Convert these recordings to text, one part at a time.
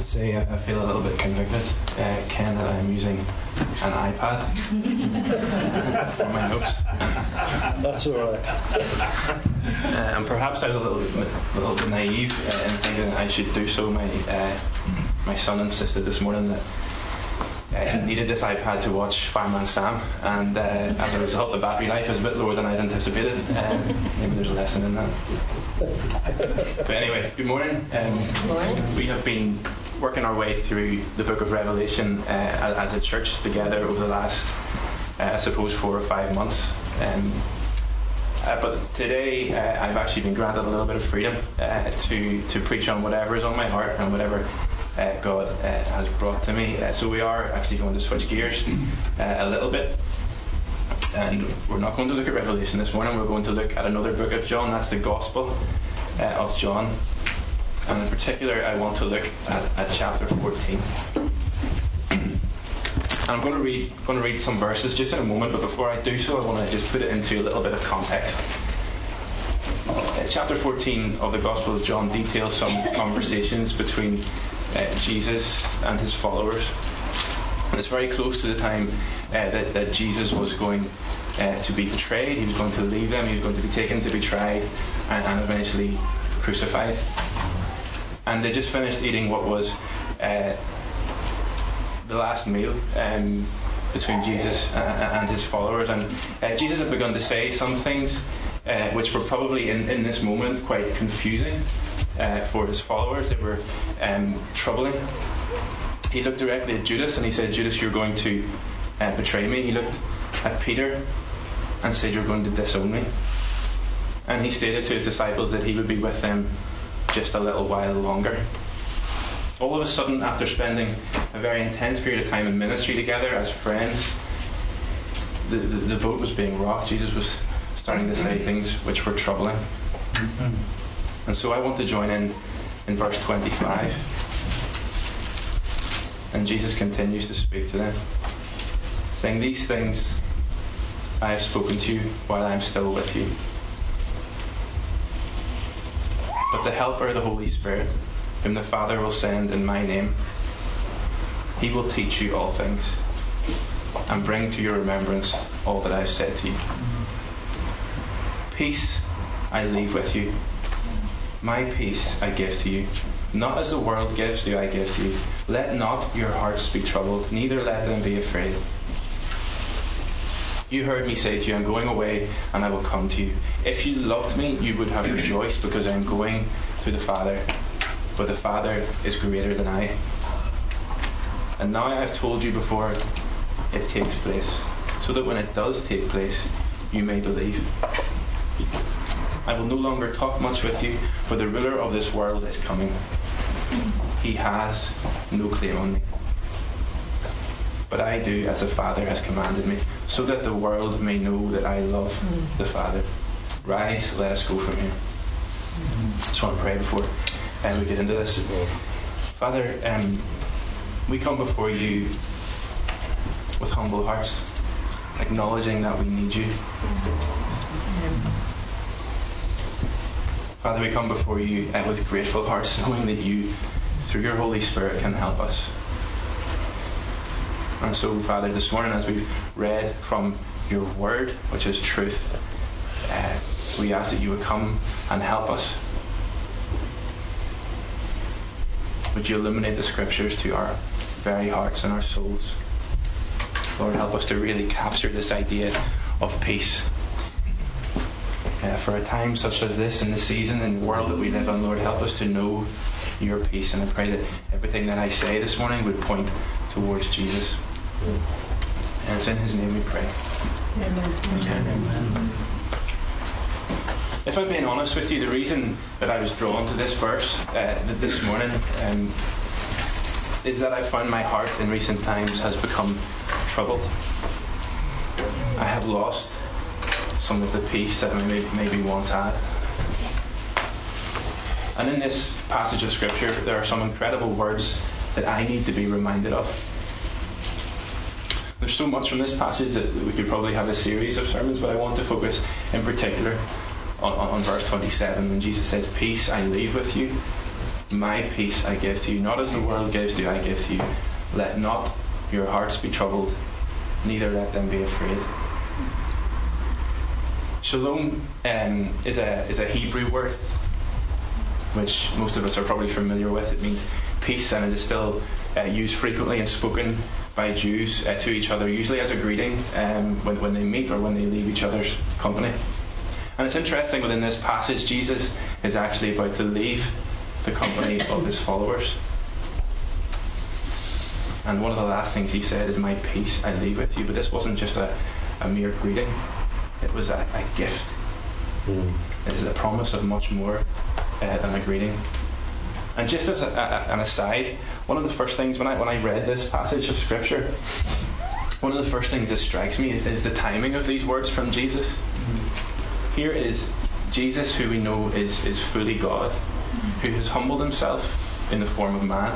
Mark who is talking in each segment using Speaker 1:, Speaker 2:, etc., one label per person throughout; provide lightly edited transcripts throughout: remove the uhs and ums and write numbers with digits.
Speaker 1: say I feel a little bit convicted, Ken, that I'm using an iPad for my notes.
Speaker 2: That's all right.
Speaker 1: And perhaps I was a little bit naive in thinking I should do so. My son insisted this morning that he needed this iPad to watch Fireman Sam, and as a result the battery life is a bit lower than I'd anticipated. Maybe there's a lesson in that. But anyway, good morning. We have been working our way through the book of Revelation as a church together over the last, I suppose, 4 or 5 months. But today I've actually been granted a little bit of freedom to preach on whatever is on my heart and whatever God has brought to me. So we are actually going to switch gears a little bit. And we're not going to look at Revelation this morning. We're going to look at another book of John. That's the Gospel of John. And in particular, I want to look at chapter 14. And I'm going to read some verses just in a moment. But before I do so, I want to just put it into a little bit of context. Chapter 14 of the Gospel of John details some conversations between Jesus and his followers. And it's very close to the time that Jesus was going to be betrayed. He was going to leave them. He was going to be taken to be tried and eventually crucified. And they just finished eating what was the last meal between Jesus and his followers. And Jesus had begun to say some things which were probably in this moment quite confusing for his followers. They were troubling. He looked directly at Judas and he said, "Judas, you're going to betray me." He looked at Peter and said, "You're going to disown me." And he stated to his disciples that he would be with them just a little while longer. All of a sudden, after spending a very intense period of time in ministry together as friends, the boat was being rocked. Jesus was starting to say things which were troubling. And so I want to join in verse 25. And Jesus continues to speak to them, saying, "These things I have spoken to you while I am still with you. But the Helper, the Holy Spirit, whom the Father will send in my name, he will teach you all things and bring to your remembrance all that I have said to you. Peace I leave with you. My peace I give to you. Not as the world gives do I give to you. Let not your hearts be troubled, neither let them be afraid. You heard me say to you, I'm going away and I will come to you. If you loved me, you would have rejoiced because I am going to the Father, for the Father is greater than I. And now I have told you before it takes place, so that when it does take place, you may believe. I will no longer talk much with you, for the ruler of this world is coming. He has no claim on me. But I do as the Father has commanded me, so that the world may know that I love the Father. Rise, let us go from here." Just want to pray before we get into this. Father, we come before you with humble hearts, acknowledging that we need you. Father, we come before you with grateful hearts, knowing that you, through your Holy Spirit, can help us. And so, Father, this morning as we've read from your word, which is truth, we ask that you would come and help us. Would you illuminate the scriptures to our very hearts and our souls? Lord, help us to really capture this idea of peace. For a time such as this, in the season and world that we live in, Lord, help us to know your peace. And I pray that everything that I say this morning would point towards Jesus. And it's in his name we pray. Amen. If I'm being honest with you, the reason that I was drawn to this verse this morning is that I found my heart in recent times has become troubled. I have lost some of the peace that I maybe once had. And in this passage of scripture, there are some incredible words that I need to be reminded of. There's so much from this passage that we could probably have a series of sermons, but I want to focus in particular on verse 27 when Jesus says, "Peace I leave with you, My peace I give to you, not as the world gives do I give to you. Let not your hearts be troubled, neither let them be afraid. Shalom is a Hebrew word, which most of us are probably familiar with. It means peace, and it is still used frequently and spoken by Jews to each other, usually as a greeting when they meet or when they leave each other's company. And it's interesting, within this passage, Jesus is actually about to leave the company of his followers. And one of the last things he said is, my peace I leave with you. But this wasn't just a mere greeting. It was a gift. It is a promise of much more than a greeting. And just as an aside, one of the first things when I read this passage of Scripture, one of the first things that strikes me is the timing of these words from Jesus. Here is Jesus, who we know is fully God, who has humbled himself in the form of man,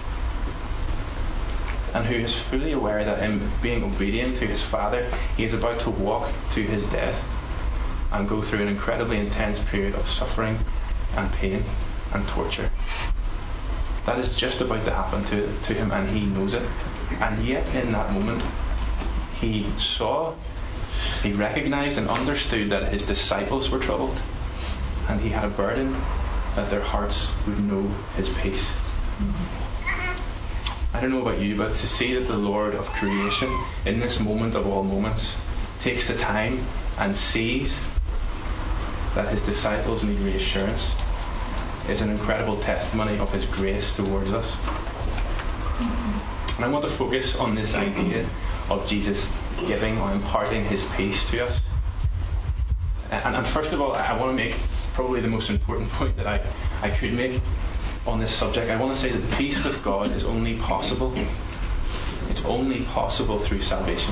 Speaker 1: and who is fully aware that in being obedient to his Father, he is about to walk to his death and go through an incredibly intense period of suffering and pain and torture. That is just about to happen to him, and he knows it. And yet in that moment, he recognized and understood that his disciples were troubled, and he had a burden that their hearts would know his peace. I don't know about you, but to see that the Lord of creation, in this moment of all moments, takes the time and sees that his disciples need reassurance is an incredible testimony of his grace towards us. And I want to focus on this idea of Jesus giving or imparting his peace to us. And first of all, I want to make probably the most important point that I could make on this subject. I want to say that peace with God is only possible. It's only possible through salvation.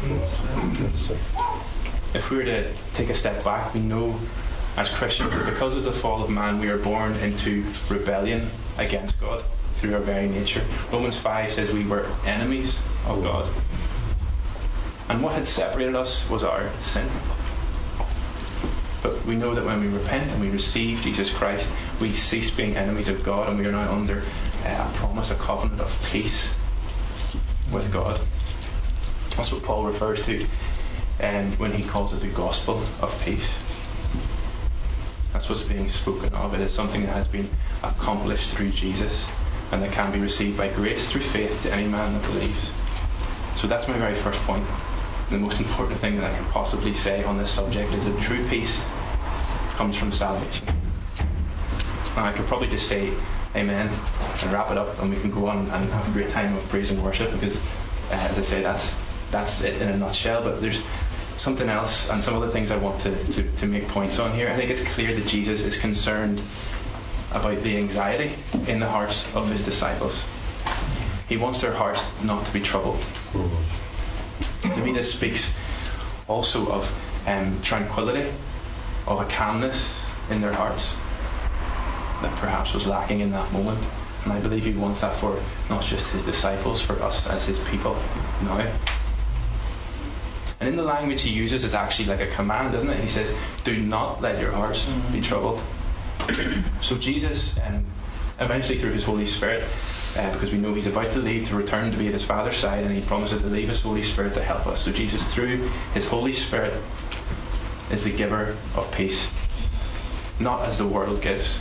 Speaker 1: If we were to take a step back, we know as Christians that because of the fall of man, we are born into rebellion against God through our very nature. Romans 5 says we were enemies of God. And what had separated us was our sin. But we know that when we repent and we receive Jesus Christ, we cease being enemies of God, and we are now under a promise, a covenant of peace with God. That's what Paul refers to when he calls it the gospel of peace. That's what's being spoken of. It is something that has been accomplished through Jesus, and that can be received by grace through faith to any man that believes. So that's my very first point. The most important thing that I can possibly say on this subject is that true peace comes from salvation. Now I could probably just say amen and wrap it up, and we can go on and have a great time of praise and worship, because as I say, that's it in a nutshell. But there's something else and some other things I want to make points on here. I think it's clear that Jesus is concerned about the anxiety in the hearts of his disciples. He wants their hearts not to be troubled. To me, this speaks also of tranquility, of a calmness in their hearts that perhaps was lacking in that moment. And I believe he wants that for not just his disciples, for us as his people now. And in the language he uses is actually like a command, isn't it? He says, do not let your hearts be troubled. So Jesus, eventually through his Holy Spirit, because we know he's about to leave to return to be at his Father's side, and he promises to leave his Holy Spirit to help us. So Jesus, through his Holy Spirit, is the giver of peace. Not as the world gives.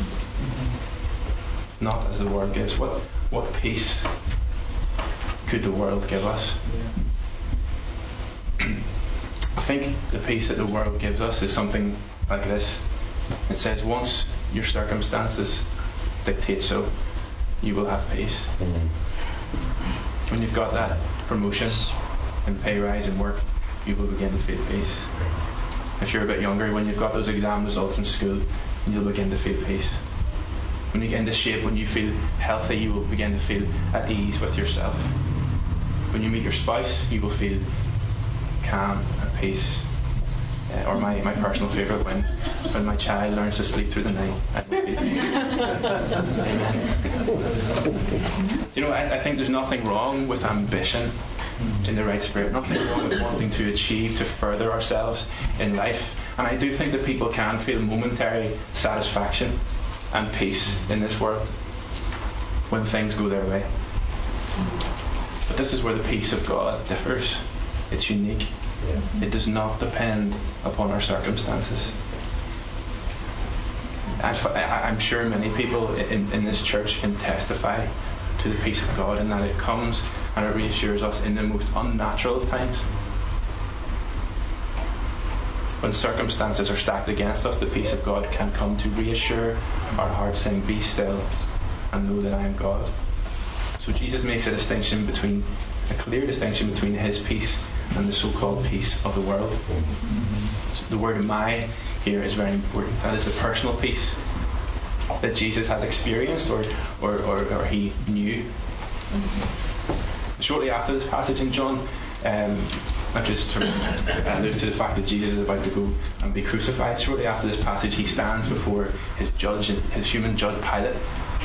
Speaker 1: Not as the world gives. What peace could the world give us? I think the peace that the world gives us is something like this. It says, once your circumstances dictate so, you will have peace. When you've got that promotion and pay rise in work, you will begin to feel peace. If you're a bit younger, when you've got those exam results in school, you'll begin to feel peace. When you get into shape, when you feel healthy, you will begin to feel at ease with yourself. When you meet your spouse, you will feel calm and peace. Or my personal favourite, when my child learns to sleep through the night, I will feel peace. Amen. You know, I think there's nothing wrong with ambition in the right spirit. Nothing wrong with wanting to achieve, to further ourselves in life. And I do think that people can feel momentary satisfaction and peace in this world when things go their way. But this is where the peace of God differs. It's unique. It does not depend upon our circumstances. I'm sure many people in this church can testify to the peace of God, and that it comes and it reassures us in the most unnatural of times. When circumstances are stacked against us, the peace of God can come to reassure our hearts, saying, "Be still and know that I am God." So Jesus makes a clear distinction between his peace and the so-called peace of the world. So the word "my" here is very important. That is the personal peace that Jesus has experienced or he knew. Shortly after this passage in John, I've just sort of alluded to the fact that Jesus is about to go and be crucified. Shortly after this passage, he stands before his human judge, Pilate.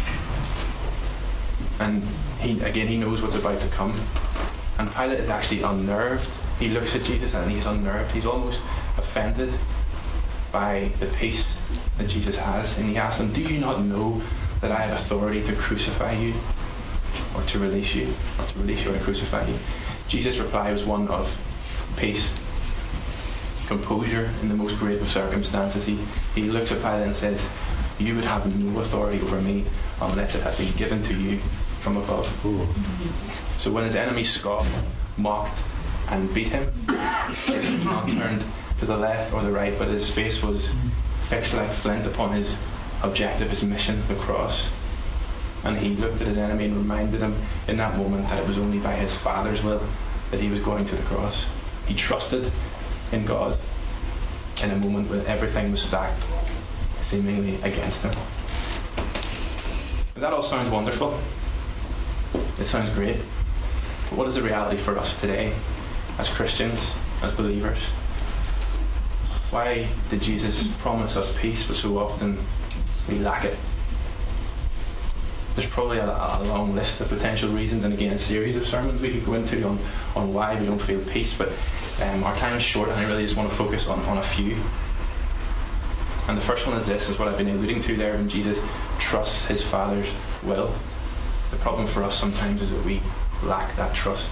Speaker 1: And he knows what's about to come. And Pilate is actually unnerved. He looks at Jesus and he's unnerved. He's almost offended by the peace that Jesus has. And he asks him, "Do you not know that I have authority to crucify you or to release you or to crucify you?" Jesus' reply was one of peace, composure in the most grave of circumstances. He looks at Pilate and says, "You would have no authority over me unless it had been given to you from above." So when his enemies scoffed, mocked, and beat him, he did not turn to the left or the right, but his face was fixed like flint upon his objective, his mission, the cross. And he looked at his enemy and reminded him in that moment that it was only by his Father's will that he was going to the cross. He trusted in God in a moment when everything was stacked seemingly against him. That all sounds wonderful. It sounds great. But what is the reality for us today as Christians, as believers? Why did Jesus promise us peace, but so often we lack it? There's probably a long list of potential reasons, and again a series of sermons we could go into on why we don't feel peace, but our time is short and I really just want to focus on a few. And the first one is this, is what I've been alluding to there, when Jesus trusts his Father's will. The problem for us sometimes is that we lack that trust.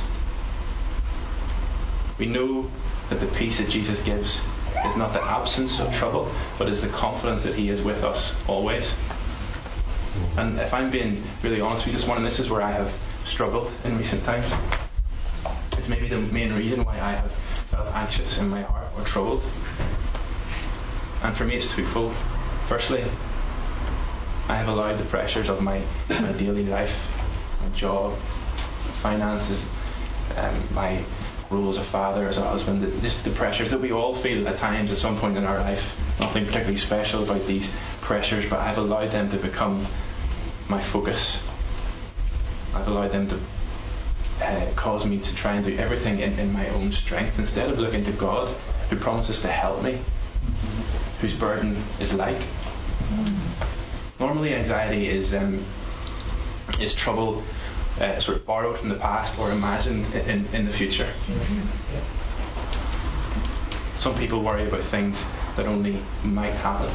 Speaker 1: We know that the peace that Jesus gives is not the absence of trouble, but is the confidence that he is with us always. And if I'm being really honest with you this morning, this is where I have struggled in recent times. It's maybe the main reason why I have felt anxious in my heart or troubled. And for me it's twofold. Firstly, I have allowed the pressures of my daily life, my job, finances, my role as a father, as a husband, just the pressures that we all feel at times at some point in our life. Nothing particularly special about these pressures, but I've allowed them to become my focus. I've allowed them to cause me to try and do everything in my own strength instead of looking to God, who promises to help me, whose burden is light. Normally anxiety is trouble sort of borrowed from the past or imagined in the future. Some people worry about things that only might happen.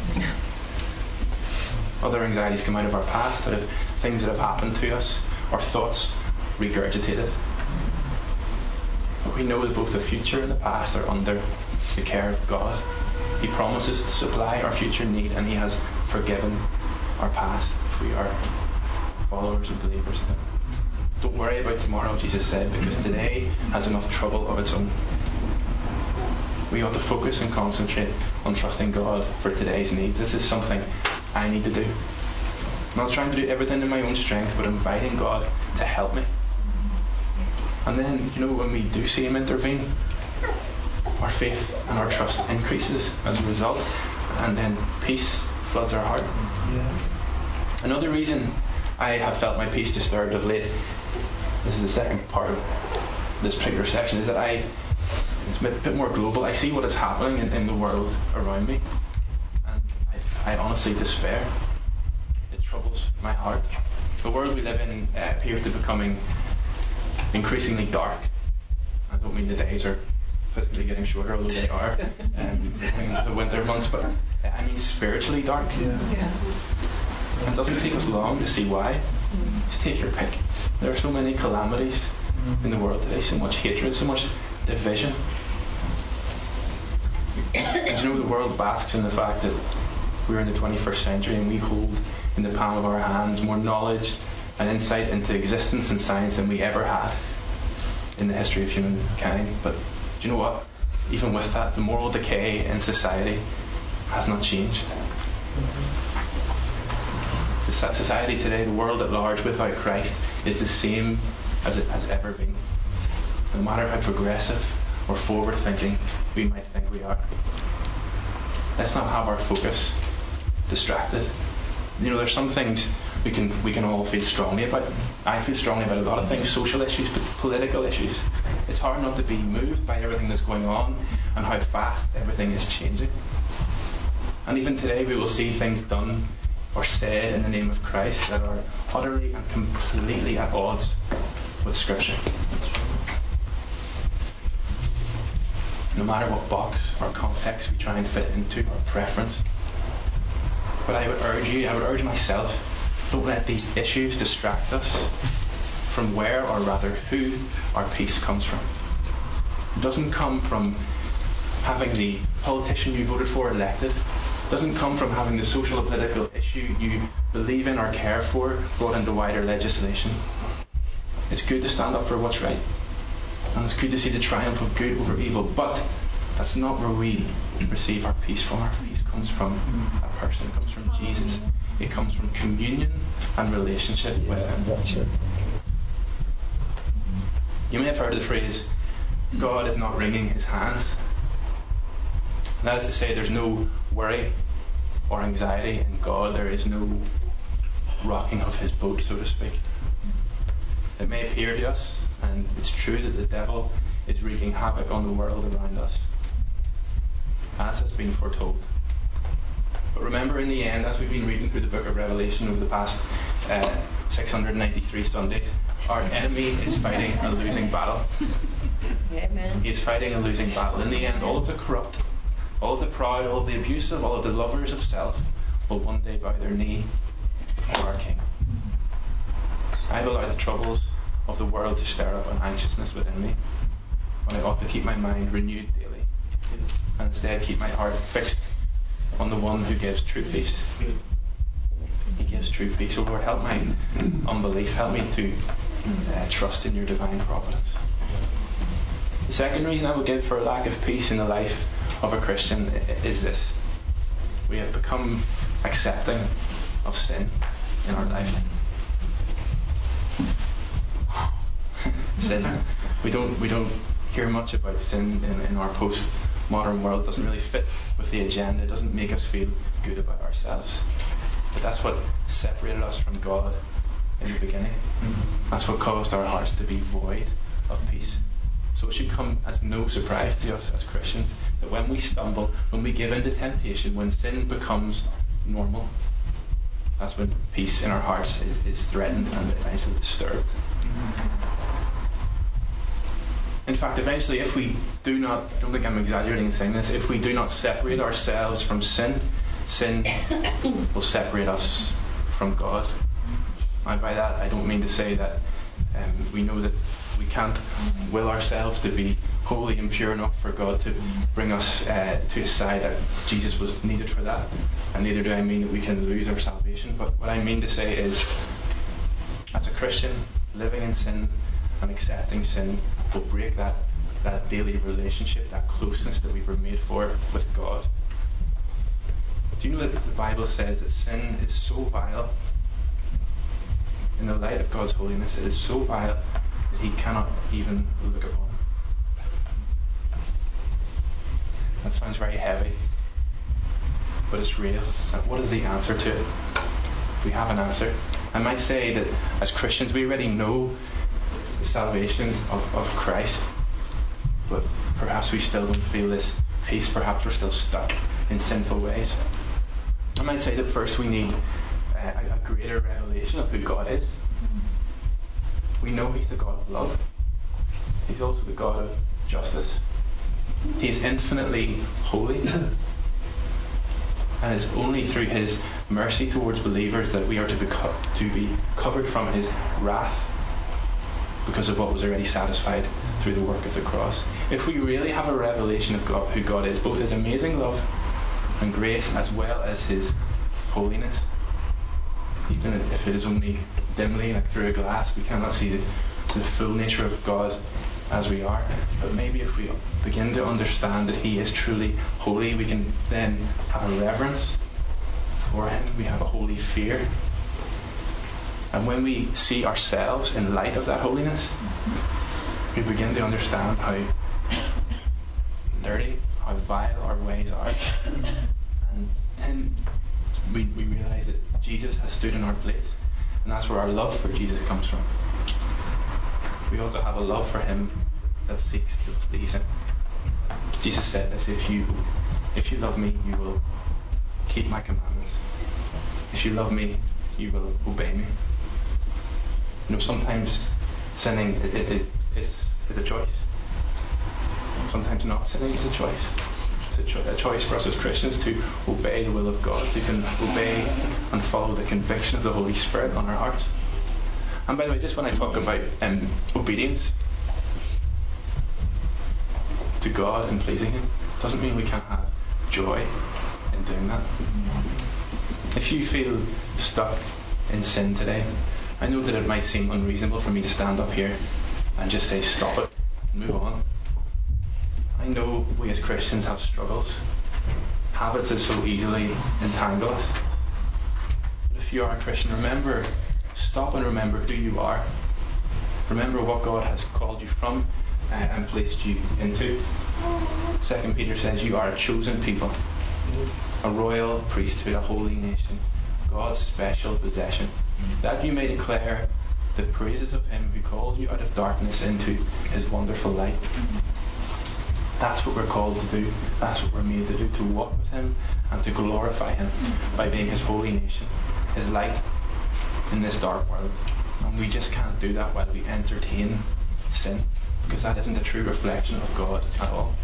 Speaker 1: Other anxieties come out of our past, out of things that have happened to us, or thoughts regurgitated. But we know that both the future and the past are under the care of God. He promises to supply our future need, and he has forgiven our past if we are followers and believers in him. Don't worry about tomorrow, Jesus said, because today has enough trouble of its own. We ought to focus and concentrate on trusting God for today's needs. This is something I need to do. I'm not trying to do everything in my own strength, but inviting God to help me. And then, when we do see him intervene, our faith and our trust increases as a result, and then peace floods our heart. Another reason I have felt my peace disturbed of late, this is the second part of this particular section, is that it's a bit more global. I see what is happening in the world around me, and I honestly despair. It troubles my heart. The world we live in appears to be becoming increasingly dark. I don't mean the days are physically getting shorter, although they are in the winter months, but I mean spiritually dark. And it doesn't take us long to see why. Just take your pick. There are so many calamities in the world today, so much hatred, so much division. And you know, the world basks in the fact that we're in the 21st century and we hold in the palm of our hands more knowledge and insight into existence and science than we ever had in the history of humankind. But do you know what? Even with that, the moral decay in society has not changed. The society today, the world at large without Christ, is the same as it has ever been. No matter how progressive or forward thinking we might think we are. Let's not have our focus distracted. You know, there's some things we can all feel strongly about. I feel strongly about a lot of things, social issues, but political issues. It's hard not to be moved by everything that's going on and how fast everything is changing. And even today we will see things done or said in the name of Christ that are utterly and completely at odds with Scripture. No matter what box or context we try and fit into, or preference. But I would urge myself, don't let these issues distract us from where, or rather who, our peace comes from. It doesn't come from having the politician you voted for elected. It doesn't come from having the social or political issue you believe in or care for brought into wider legislation. It's good to stand up for what's right. And it's good to see the triumph of good over evil. But that's not where we receive our peace from. Our peace comes from a person. It comes from Jesus. It comes from communion and relationship with Him.
Speaker 2: That's it.
Speaker 1: You may have heard of the phrase, God is not wringing His hands. And that is to say, there's no worry or anxiety in God. There is no rocking of His boat, so to speak. It may appear to us, and it's true, that the devil is wreaking havoc on the world around us, as has been foretold. But remember, in the end, as we've been reading through the book of Revelation over the past 693 Sundays, our enemy is fighting a losing battle.
Speaker 3: Amen.
Speaker 1: He is fighting a losing battle. In the end, all of the corrupt, all of the proud, all of the abusive, all of the lovers of self will one day bow their knee before our King. I've allowed the troubles of the world to stir up an anxiousness within me, when I ought to keep my mind renewed daily, and instead keep my heart fixed on the one who gives true peace. He gives true peace. So Lord, help my unbelief. Help me to trust in your divine providence. The second reason I would give for a lack of peace in the life of a Christian is this. We have become accepting of sin in our life. Sin. We don't hear much about sin in our post-modern world. It doesn't really fit with the agenda. It doesn't make us feel good about ourselves. But that's what separated us from God in the beginning. That's what caused our hearts to be void of peace. So it should come as no surprise to us as Christians that when we stumble, when we give in to temptation, when sin becomes normal, that's when peace in our hearts is threatened and eventually disturbed. In fact, eventually, if we do not, I don't think I'm exaggerating in saying this, if we do not separate ourselves from sin, sin will separate us from God. And by that, I don't mean to say that we know that we can't will ourselves to be holy and pure enough for God to bring us to His side, that Jesus was needed for that. And neither do I mean that we can lose our salvation. But what I mean to say is, as a Christian, living in sin and accepting sin will break that daily relationship, that closeness that we were made for with God. Do you know that the Bible says that sin is so vile, in the light of God's holiness, it is so vile that He cannot even look upon. That sounds very heavy, but it's real. And what is the answer to it? We have an answer. I might say that as Christians we already know the salvation of Christ, but perhaps we still don't feel this peace. Perhaps we're still stuck in sinful ways. I might say that first we need a greater revelation of who God is. We know He's the God of love. He's also the God of justice. He is infinitely holy. And it's only through His mercy towards believers, that we are to be covered from his wrath because of what was already satisfied through the work of the cross. If we really have a revelation of God, who God is, both his amazing love and grace as well as his holiness, even if it is only dimly, like through a glass, we cannot see the full nature of God as we are. But maybe if we begin to understand that he is truly holy, we can then have a reverence for him. We have a holy fear. And when we see ourselves in light of that holiness, we begin to understand how dirty, how vile our ways are. And then we realise that Jesus has stood in our place. And that's where our love for Jesus comes from. We ought to have a love for him that seeks to please him. Jesus said this: if you love me, you will keep my commandments. If you love me, you will obey me. You know, sometimes sinning is a choice. Sometimes not sinning is a choice. It's a choice for us as Christians to obey the will of God, to obey and follow the conviction of the Holy Spirit on our hearts. And by the way, just when I talk about obedience to God and pleasing him, doesn't mean we can't have joy in doing that. If you feel stuck in sin today, I know that it might seem unreasonable for me to stand up here and just say stop it and move on. I know we as Christians have struggles, habits that so easily entangle us. But if you are a Christian, stop and remember who you are. Remember what God has called you from and placed you into. 2 Peter says you are a chosen people, a royal priesthood, a holy nation, God's special possession, that you may declare the praises of him who called you out of darkness into his wonderful light. That's what we're called to do. That's what we're made to do, to walk with him and to glorify him by being his holy nation, his light in this dark world. And we just can't do that while we entertain sin, because that isn't a true reflection of God at all.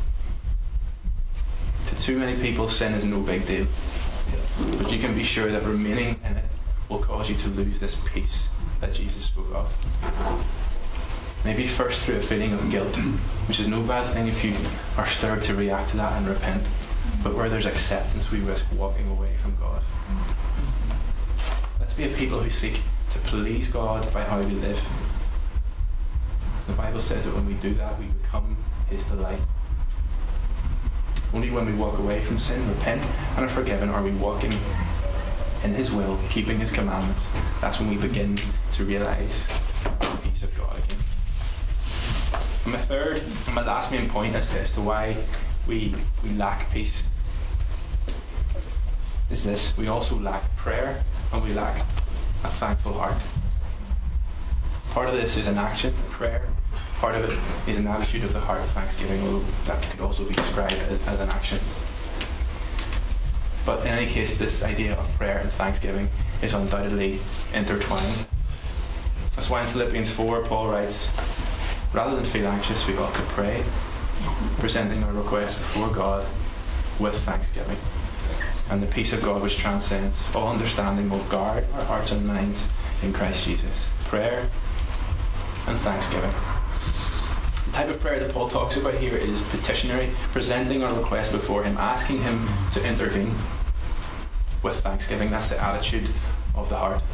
Speaker 1: To too many people, sin is no big deal. But you can be sure that remaining in it will cause you to lose this peace that Jesus spoke of. Maybe first through a feeling of guilt, which is no bad thing if you are stirred to react to that and repent. But where there's acceptance, we risk walking away from God. Let's be a people who seek to please God by how we live. The Bible says that when we do that, we become his delight. Only when we walk away from sin, repent, and are forgiven are we walking in his will, keeping his commandments. That's when we begin to realise the peace of God again. And my third and my last main point as to why we lack peace is this: we also lack prayer and we lack a thankful heart. Part of this is an action, prayer. Part of it is an attitude of the heart of thanksgiving, although that could also be described as an action. But in any case, this idea of prayer and thanksgiving is undoubtedly intertwined. That's why in Philippians 4, Paul writes, rather than feel anxious, we ought to pray, presenting our requests before God with thanksgiving. And the peace of God, which transcends all understanding, will guard our hearts and minds in Christ Jesus. Prayer and thanksgiving. The type of prayer that Paul talks about here is petitionary, presenting our request before him, asking him to intervene with thanksgiving. That's the attitude of the heart.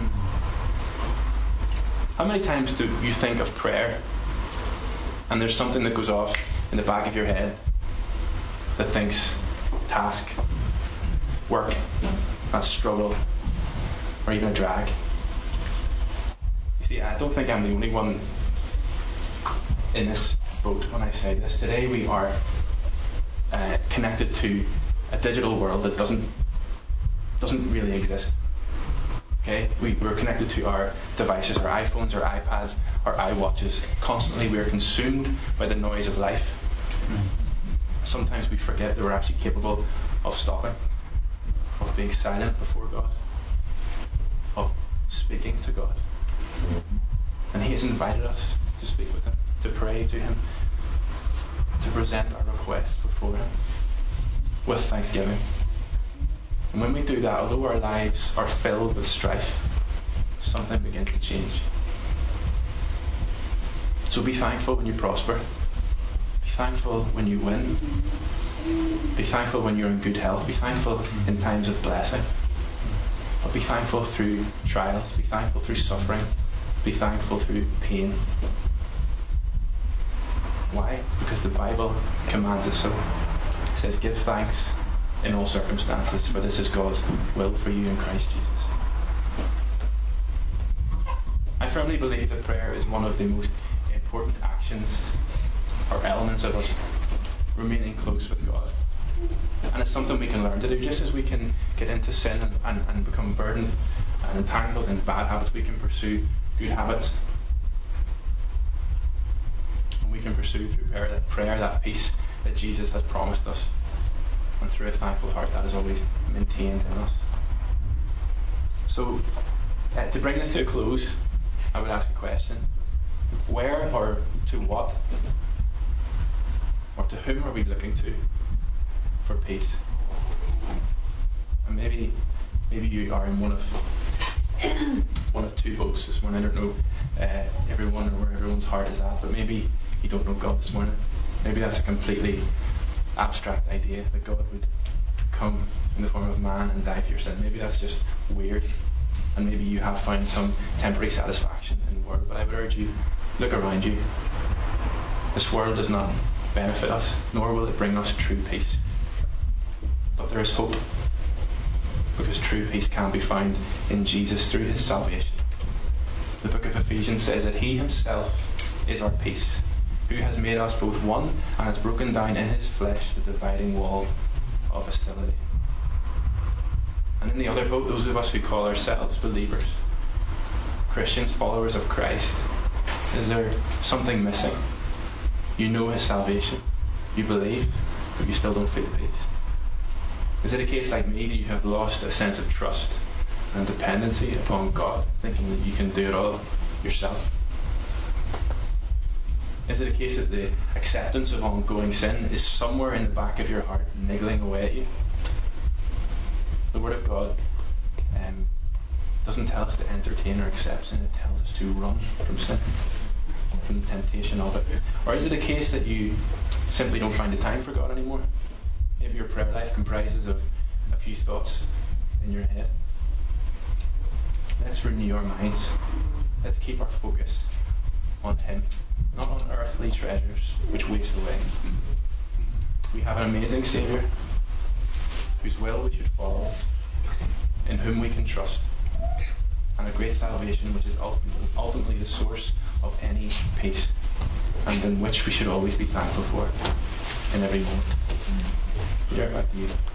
Speaker 1: How many times do you think of prayer and there's something that goes off in the back of your head that thinks task, work, a struggle, or even a drag? You see, I don't think I'm the only one in this boat when I say this. Today we are connected to a digital world that doesn't really exist. Okay, we're connected to our devices, our iPhones, our iPads, our iWatches. Constantly we are consumed by the noise of life. Sometimes we forget that we're actually capable of stopping, of being silent before God, of speaking to God. And he has invited us to speak with him, to pray to him, to present our requests before him with thanksgiving. And when we do that, although our lives are filled with strife, something begins to change. So be thankful when you prosper. Be thankful when you win. Be thankful when you're in good health. Be thankful in times of blessing. But be thankful through trials. Be thankful through suffering. Be thankful through pain. Why? Because the Bible commands us so. It says, give thanks in all circumstances, for this is God's will for you in Christ Jesus. I firmly believe that prayer is one of the most important actions or elements of us remaining close with God. And it's something we can learn to do. Just as we can get into sin and become burdened and entangled in bad habits, we can pursue good habits. And we can pursue through prayer that peace that Jesus has promised us. And through a thankful heart that is always maintained in us. So, to bring this to a close, I would ask a question. Where or to what or to whom are we looking to for peace? And maybe you are in one of two boats this morning. I don't know everyone or where everyone's heart is at, but maybe you don't know God this morning. Maybe that's a completely abstract idea that God would come in the form of man and die for your sin. Maybe that's just weird, and maybe you have found some temporary satisfaction in the world. But I would urge you, look around you. This world does not benefit us, nor will it bring us true peace. But there is hope, because true peace can be found in Jesus through his salvation. The book of Ephesians says that he himself is our peace, who has made us both one and has broken down in his flesh the dividing wall of hostility. And in the other boat, those of us who call ourselves believers, Christians, followers of Christ, is there something missing? You know his salvation, you believe, but you still don't feel peace. Is it a case like me that you have lost a sense of trust and dependency upon God, thinking that you can do it all yourself? Is it a case that the acceptance of ongoing sin is somewhere in the back of your heart niggling away at you? The Word of God doesn't tell us to entertain or accept sin, it tells us to run from sin, from the temptation of it. Or is it a case that you simply don't find the time for God anymore? Maybe your prayer life comprises of a few thoughts in your head. Let's renew our minds. Let's keep our focus on him, not on earthly treasures which waste away. We have an amazing Saviour whose will we should follow, in whom we can trust, and a great salvation which is ultimately the source of any peace, and in which we should always be thankful for in every moment. Peter, back to you.